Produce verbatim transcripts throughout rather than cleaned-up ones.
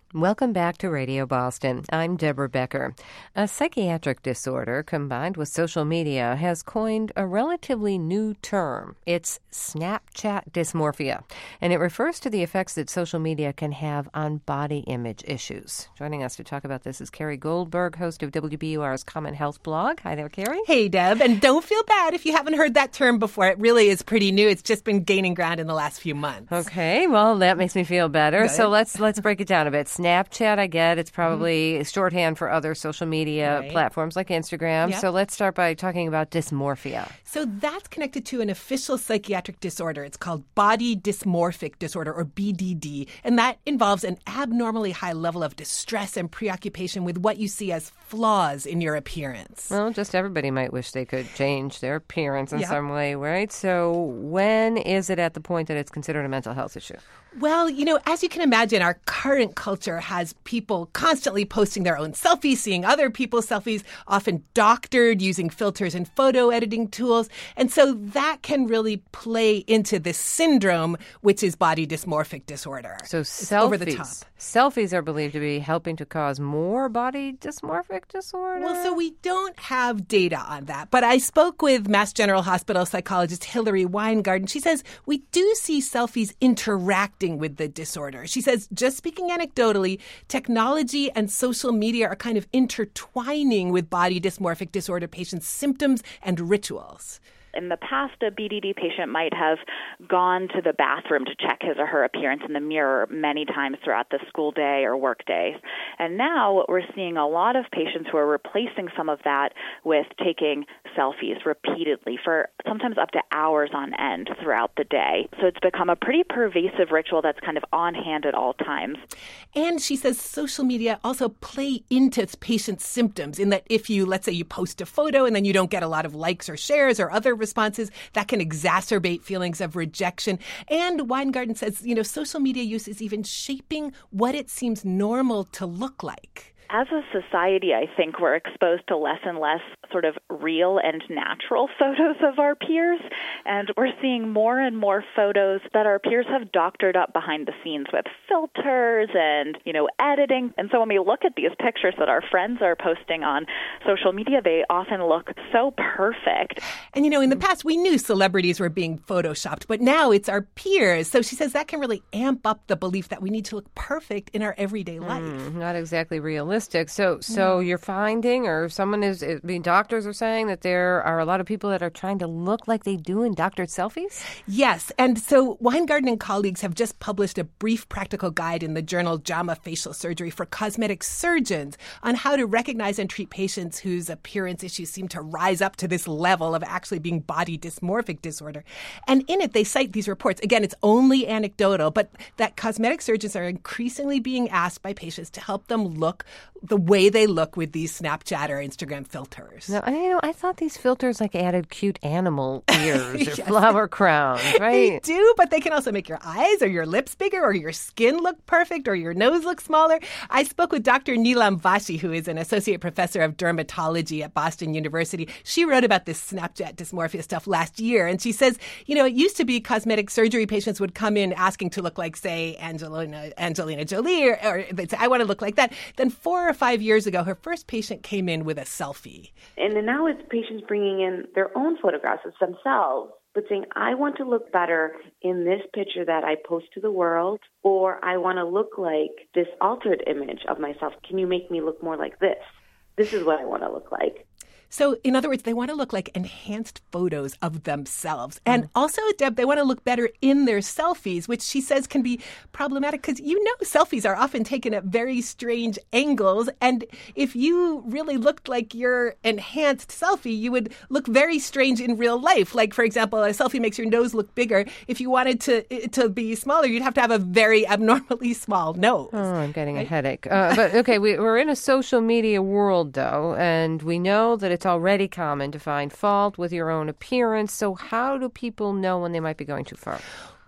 Welcome back to Radio Boston. I'm Deborah Becker. A psychiatric disorder combined with social media has coined a relatively new term. It's Snapchat dysmorphia, and it refers to the effects that social media can have on body image issues. Joining us to talk about this is Carrie Goldberg, host of W B U R's Common Health blog. Hi there, Carrie. Hey, Deb. And don't feel bad if you haven't heard that term before. It really is pretty new. It's just been gaining ground in the last few months. Okay, well, that makes me feel better. Good. So let's let's break it down a bit. Snapchat, I get. It's probably mm-hmm. shorthand for other social media right. platforms like Instagram. Yep. So let's start by talking about dysmorphia. So that's connected to an official psychiatric disorder. It's called body dysmorphic disorder, or B D D. And that involves an abnormally high level of distress and preoccupation with what you see as flaws in your appearance. Well, just everybody might wish they could change their appearance in yep. some way, right? So when is it at the point that it's considered a mental health issue? Well, you know, as you can imagine, our current culture has people constantly posting their own selfies, seeing other people's selfies, often doctored using filters and photo editing tools. And so that can really play into this syndrome, which is body dysmorphic disorder. So it's selfies, over the top. Selfies are believed to be helping to cause more body dysmorphic disorder? Well, so we don't have data on that. But I spoke with Mass General Hospital psychologist Hilary Weingarten. She says we do see selfies interacting with the disorder. She says, just speaking anecdotally, technology and social media are kind of intertwining with body dysmorphic disorder patients' symptoms and rituals. In the past, a B D D patient might have gone to the bathroom to check his or her appearance in the mirror many times throughout the school day or work days. And now we're seeing a lot of patients who are replacing some of that with taking selfies repeatedly for sometimes up to hours on end throughout the day. So it's become a pretty pervasive ritual that's kind of on hand at all times. And she says social media also play into patients' symptoms in that if you, let's say you post a photo and then you don't get a lot of likes or shares or other responses, that can exacerbate feelings of rejection. And Weingarten says, you know, social media use is even shaping what it seems normal to look like. As a society, I think we're exposed to less and less sort of real and natural photos of our peers, and we're seeing more and more photos that our peers have doctored up behind the scenes with filters and, you know, editing. And so when we look at these pictures that our friends are posting on social media, they often look so perfect. And, you know, in the past, we knew celebrities were being photoshopped, but now it's our peers. So she says that can really amp up the belief that we need to look perfect in our everyday life. Mm, not exactly realistic. So, so you're finding, or someone is, I mean, doctors are saying that there are a lot of people that are trying to look like they do in doctored selfies? Yes. And so Weingarten and colleagues have just published a brief practical guide in the journal JAMA Facial Surgery for cosmetic surgeons on how to recognize and treat patients whose appearance issues seem to rise up to this level of actually being body dysmorphic disorder. And in it, they cite these reports. Again, it's only anecdotal, but that cosmetic surgeons are increasingly being asked by patients to help them look the way they look with these Snapchat or Instagram filters. No, I you know I thought these filters like added cute animal ears or yes. flower crowns, right? They do, but they can also make your eyes or your lips bigger or your skin look perfect or your nose look smaller. I spoke with Doctor Neelam Vashi, who is an associate professor of dermatology at Boston University. She wrote about this Snapchat dysmorphia stuff last year, and she says, you know, it used to be cosmetic surgery patients would come in asking to look like, say, Angelina, Angelina Jolie, or, or they'd say, I want to look like that. Then four or five years ago, her first patient came in with a selfie. And then now it's patients bringing in their own photographs of themselves, but saying, I want to look better in this picture that I post to the world, or I want to look like this altered image of myself. Can you make me look more like this? This is what I want to look like. So, in other words, they want to look like enhanced photos of themselves. And mm. also, Deb, they want to look better in their selfies, which she says can be problematic because, you know, selfies are often taken at very strange angles. And if you really looked like your enhanced selfie, you would look very strange in real life. Like, for example, a selfie makes your nose look bigger. If you wanted to to be smaller, you'd have to have a very abnormally small nose. Oh, I'm getting right? a headache. Uh, but, okay, we, we're in a social media world, though, and we know that it's already common to find fault with your own appearance. So how do people know when they might be going too far?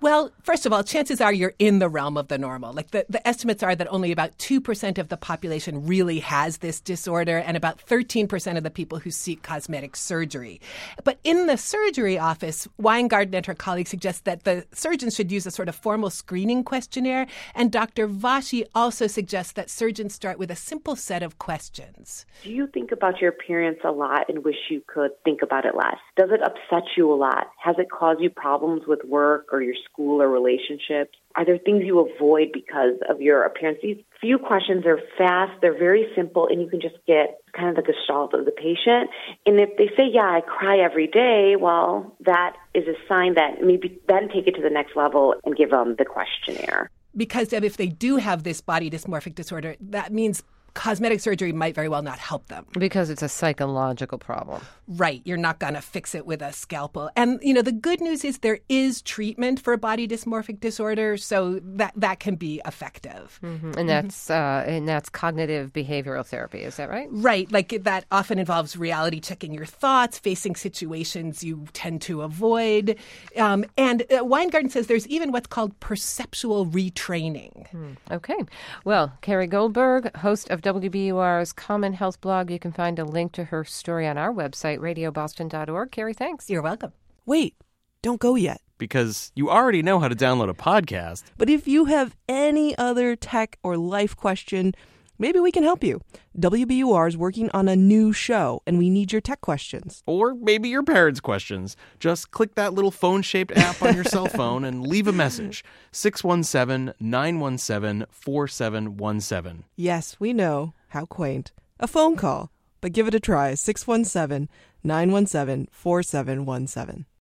Well, first of all, chances are you're in the realm of the normal. Like the, the estimates are that only about two percent of the population really has this disorder and about thirteen percent of the people who seek cosmetic surgery. But in the surgery office, Weingarten and her colleagues suggest that the surgeons should use a sort of formal screening questionnaire. And Doctor Vashi also suggests that surgeons start with a simple set of questions. Do you think about your appearance a lot and wish you could think about it less? Does it upset you a lot? Has it caused you problems with work or your school or relationships? Are there things you avoid because of your appearance? These few questions are fast, they're very simple, and you can just get kind of the gestalt of the patient. And if they say, yeah, I cry every day, well, that is a sign that maybe then take it to the next level and give them the questionnaire. Because, Deb, if they do have this body dysmorphic disorder, that means cosmetic surgery might very well not help them. Because it's a psychological problem. Right. You're not going to fix it with a scalpel. And, you know, the good news is there is treatment for body dysmorphic disorder, so that, that can be effective. Mm-hmm. And that's uh, and that's cognitive behavioral therapy. Is that right? Right. Like that often involves reality checking your thoughts, facing situations you tend to avoid. Um, and uh, Weingarten says there's even what's called perceptual retraining. Hmm. Okay. Well, Carrie Goldberg, host of W B U R's Common Health blog. You can find a link to her story on our website, radio boston dot org. Carrie, thanks. You're welcome. Wait, don't go yet. Because you already know how to download a podcast. But if you have any other tech or life question, maybe we can help you. W B U R is working on a new show, and we need your tech questions. Or maybe your parents' questions. Just click that little phone-shaped app on your cell phone and leave a message. six one seven, nine one seven, four seven one seven. Yes, we know. How quaint. A phone call. But give it a try. six one seven, nine one seven, four seven one seven.